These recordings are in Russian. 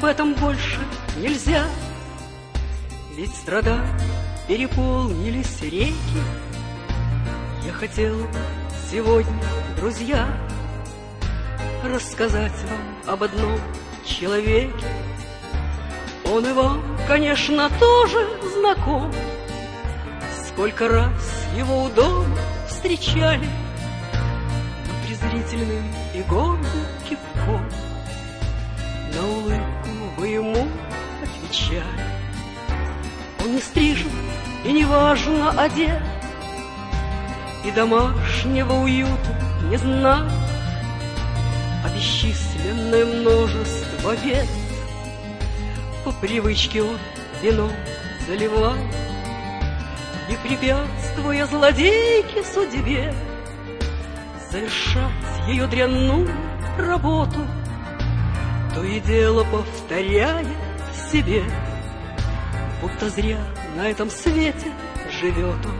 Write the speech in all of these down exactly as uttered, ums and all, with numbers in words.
об этом больше нельзя, ведь страдать переполнились реки. Я хотел сегодня, друзья, рассказать вам об одном человеке. Он и вам, конечно, тоже знаком. Сколько раз его у дома встречали, но презрительным и гордым кивком на улыбку вы ему отвечали. Он не стрижен и неважно одет, и домашнего уюта не знает, а бесчисленное множество бед по привычке он вино заливал, и, препятствуя злодейке судьбе завершать ее дрянную работу, то и дело повторяет себе, будто зря на этом свете живет он.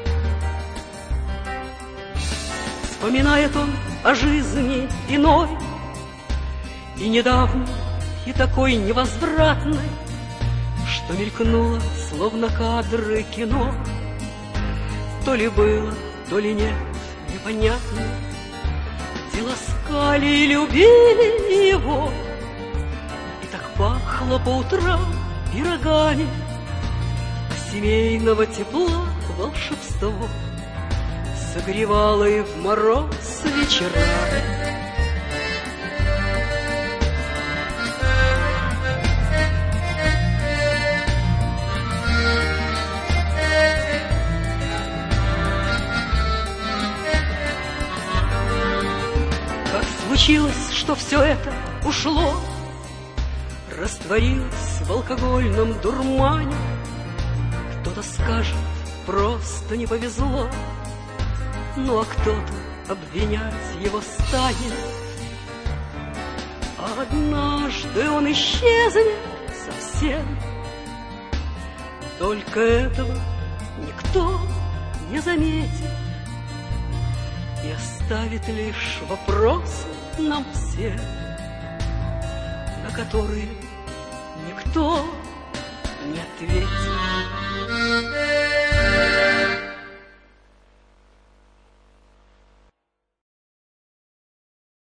Вспоминает он о жизни иной, и недавно, и такой невозвратной, что мелькнуло, словно кадры кино. То ли было, то ли нет, непонятно, где ласкали и любили его, и так пахло по утрам пирогами, а семейного тепла волшебство согревало и в мороз вечерами. Случилось, что все это ушло, растворилось в алкогольном дурмане. Кто-то скажет, просто не повезло, ну а кто-то обвинять его станет. А однажды он исчезнет совсем, только этого никто не заметит, и оставит лишь вопрос нам всем, на которые никто не ответит.